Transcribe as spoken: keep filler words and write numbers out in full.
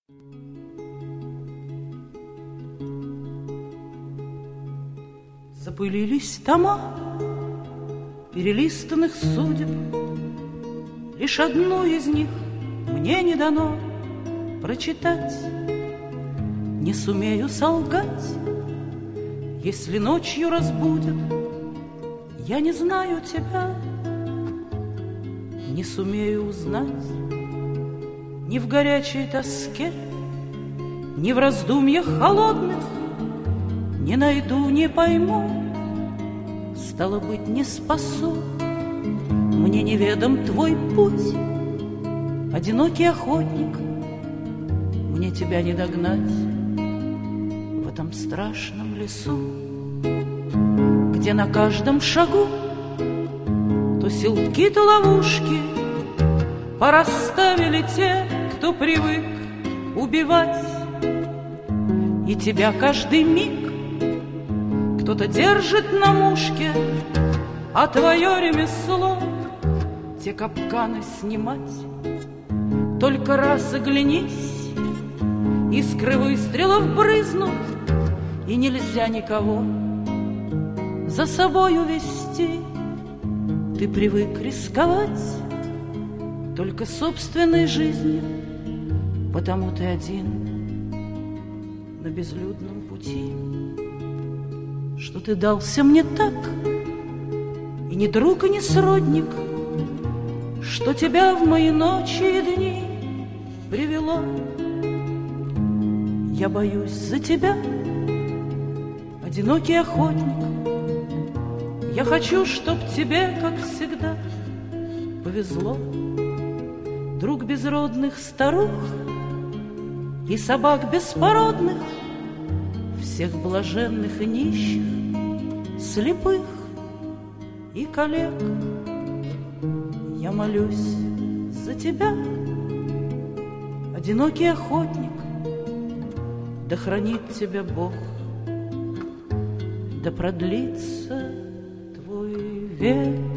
Запылились тома перелистанных судеб, лишь одну из них мне не дано прочитать. Не сумею солгать, если ночью разбудят. Я не знаю тебя, не сумею узнать. Ни в горячей тоске, ни в раздумьях холодных не найду, не пойму, стало быть, не спасу. Мне неведом твой путь, одинокий охотник, мне тебя не догнать в этом страшном лесу, где на каждом шагу то селки, то ловушки порасставили те, кто привык убивать. И тебя каждый миг кто-то держит на мушке, а твое ремесло те капканы снимать. Только раз оглянись, искры выстрелов брызнут, и нельзя никого за собой увести. Ты привык рисковать только собственной жизнью, потому ты один на безлюдном пути. Что ты дался мне так, и не друг, и не сродник, что тебя в мои ночи и дни привело. Я боюсь за тебя, одинокий охотник. Я хочу, чтоб тебе, как всегда, повезло. Друг безродных старух и собак беспородных, всех блаженных и нищих, слепых и коллег. Я молюсь за тебя, одинокий охотник, да хранит тебя Бог, да продлится твой век.